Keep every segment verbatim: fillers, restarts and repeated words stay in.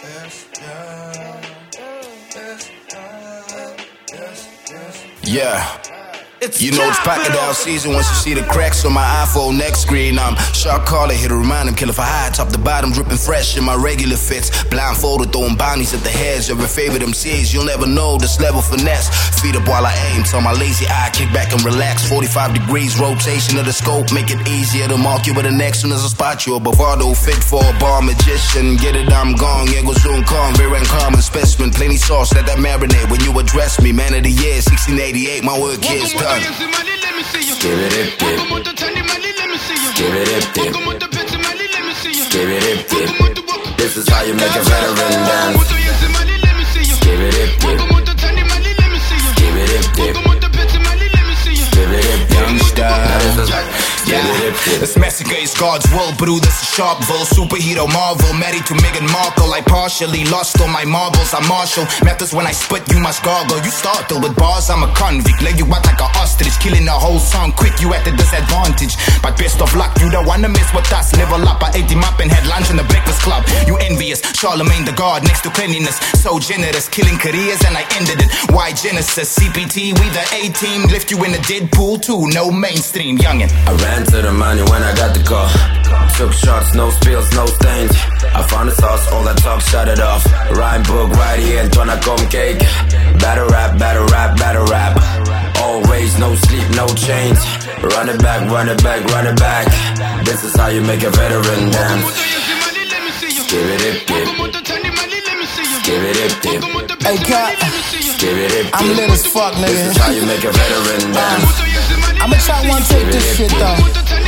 Yeah. You know it's pocket down season once you see the cracks on my iPhone next screen. I'm sharp caller here to remind him, kill if I high, top to bottom, dripping fresh in my regular fits. Blindfolded, throwing bounties at the heads of your favorite M Cs. You'll never know this level finesse. Feet up while I aim, tell my lazy eye, kick back and relax. forty-five degrees rotation of the scope, make it easier to mark you with the next one as a spot. You a bravado fit for a bar magician. Get it, I'm gone, yeah, go zoom, calm, very uncommon specimen. Plenty sauce, let that marinate when you address me. Man of the year, sixteen eighty-eight, my work here's done. Give it up, dip. Give it up, dip. Give it up, dip. This is how you make a veteran dance. Give it up, dip. Give it up, dip. Give it up, youngster. Yeah, this massacre is God's will, brew this is Sharpville. Superhero Marvel, married to Meghan Markle. I partially lost all my marbles, I'm Marshall. Methods when I spit, you must gargle. You startle with bars, I'm a convict. Lay you out like an ostrich, killing the whole song quick, you at a disadvantage. But best of luck, you don't wanna miss with us. Level up, I ate him up and had lunch in the breakfast club. You envious, Charlemagne the God, next to cleanliness. So generous, killing careers and I ended it. Why Genesis, C P T, we the A-team. Lift you in a Deadpool too, no mainstream, youngin'. I ran to the money when I got the call. Took shots, no spills, no stains. I found the sauce, all that talk, shut it off. Rhyme book right here and tryna come cake. Battle rap, battle rap, battle rap. Always no sleep, no chains. Run it back, run it back, run it back. This is how you make a veteran dance. Give it up, dip. Give it up, dip. Hey, cut. Give it up, dip. I'm lit as fuck, nigga. This is how you make a veteran dance. I'ma try one take this shit though.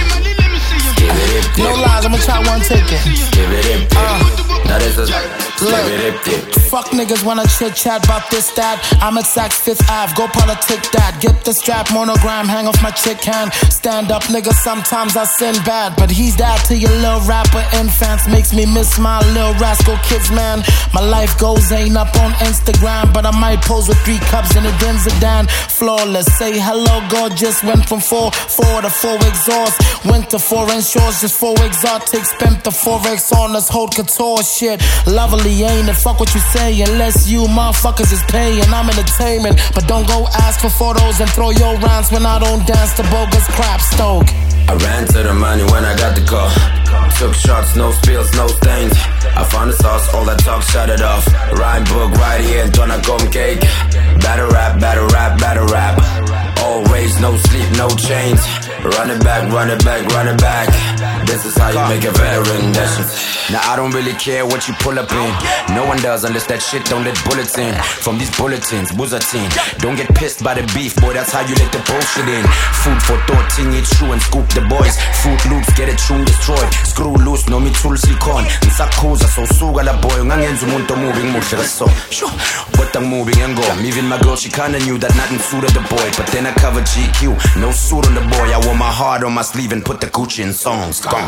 No lies, I'ma try one take it. Give it up, uh, now this is look, fuck niggas wanna chit chat about this, that. I'm at Saks Fifth Ave, go politic that. Get the strap, monogram, hang off my chick hand. Stand up, nigga, sometimes I sin bad. But he's that to your little rapper infants. Makes me miss my little rascal kids, man. My life goals ain't up on Instagram, but I might pose with three cups in a Denzidan. Flawless, say hello, gorgeous. Went from four, four to four exhaust. Went to foreign shores, just four exotics. Spent the forex on us, hold couture shit. Lovely, ain't it? Fuck what you say, unless you motherfuckers is paying. I'm entertainment, but don't go ask for photos and throw your rounds when I don't dance to bogus crap stoke. I ran to the money when I got the call. Took shots, no spills, no stains. I found the sauce, all that talk, shut it off. Rhyme book right here and tryna come cake. Battle rap, battle rap, battle rap. Always no sleep, no chains. Run it back, run it back, run it back. This is how you make a veteran dance. Now I don't really care what you pull up in. No one does unless that shit don't let bullets in. From these bulletins, buzatin. Don't get pissed by the beef, boy, that's how you let the bullshit in. Food for thought, ting it true and scoop the boys. Fruit loops, get it tune destroyed. Screw loose, no me tool silicon. Ngisakhuza so suka la boy. Ungangenza umuntu moving muhle so. Sure, but I'm moving and go. Even my girl, she kinda knew that nothing suited the boy. But then I covered G Q, no suit on the boy. I wore my heart on my sleeve and put the Gucci in songs. Gone.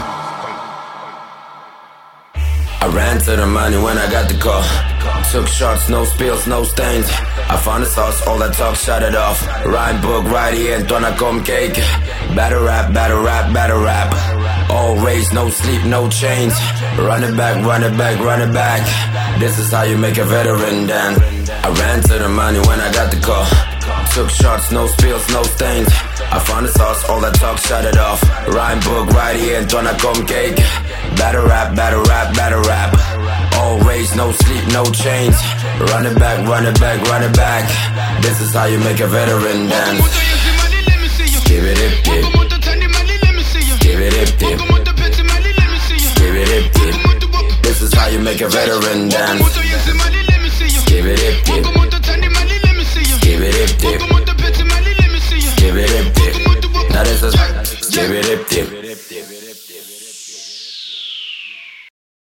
I ran to the money when I got the call. Took shots, no spills, no stains. I found the sauce, all that talk, shut it off. Rhyme book right here and tryna come cake. Battle rap, battle rap, battle rap. Always no sleep, no chains. Run it back, run it back, run it back. This is how you make a veteran dance. I ran to the money when I got the call. Took shots, no spills, no stains. I found the sauce, all that talk, shut it off. Rhyme book right here and tryna come cake. Battle rap, battle rap, battle rap. Always no sleep, no chains. Run it back, run it back, run it back. This is how you make a veteran dance. Give it up, dip. Give it up, dip. Give it up, dip. This is how you make a veteran dance. Give it up, dip. Give it up, dip.